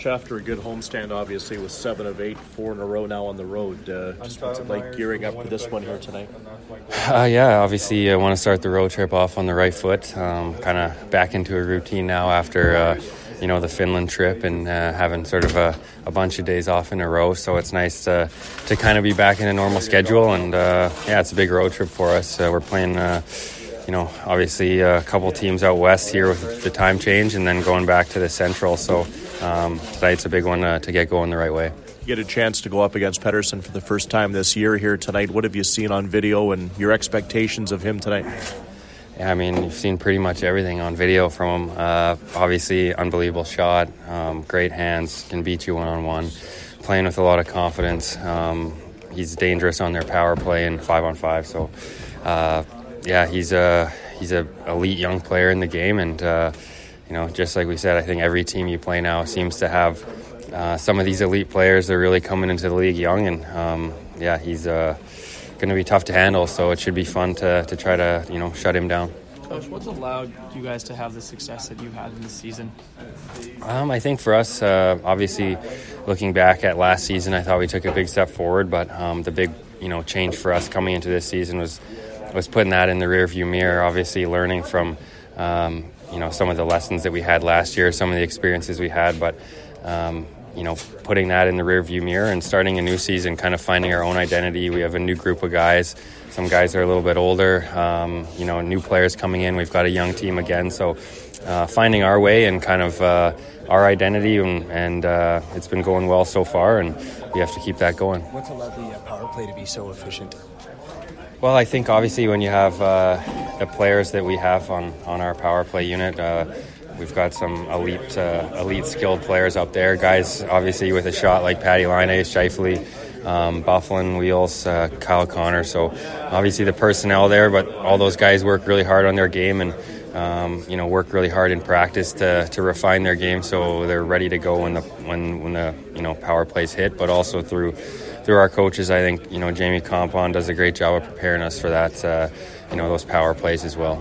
After a good homestand, obviously, with 7 of 8, 4 in a row now on the road. Just what's it like gearing up for this one here tonight? Obviously I want to start the road trip off on the right foot. Kind of back into a routine now after, the Finland trip and having sort of a bunch of days off in a row. So it's nice to kind of be back in a normal schedule. And, it's a big road trip for us. We're playing... obviously a couple teams out west here with the time change and then going back to the Central. So tonight's a big one to get going the right way. You get a chance to go up against Pettersson for the first time this year here tonight. What have you seen on video and your expectations of him tonight? Yeah, you've seen pretty much everything on video from him. Obviously, unbelievable shot, great hands, can beat you one-on-one, playing with a lot of confidence. He's dangerous on their power play and 5-on-5. So, he's a elite young player in the game, and just like we said, I think every team you play now seems to have some of these elite players that are really coming into the league young, and he's going to be tough to handle. So it should be fun to try to shut him down. Coach, what's allowed you guys to have the success that you've had in this season? I think for us, obviously, looking back at last season, I thought we took a big step forward, but the big change for us coming into this season was putting that in the rearview mirror, obviously learning from, some of the lessons that we had last year, some of the experiences we had, but, putting that in the rearview mirror and starting a new season, kind of finding our own identity. We have a new group of guys. Some guys are a little bit older, new players coming in. We've got a young team again. So finding our way and kind of our identity, and it's been going well so far, and we have to keep that going. What's allowed the power play to be so efficient? Well, I think obviously when you have the players that we have on our power play unit, we've got some elite skilled players up there. Guys, obviously, with a shot like Patty Laine, Scheifele, Byfuglien, Wheels, Kyle Connor. So obviously the personnel there, but all those guys work really hard on their game and work really hard in practice to refine their game so they're ready to go when the power plays hit. But also through our coaches, I think Jamie Kompon does a great job of preparing us for that. Those power plays as well.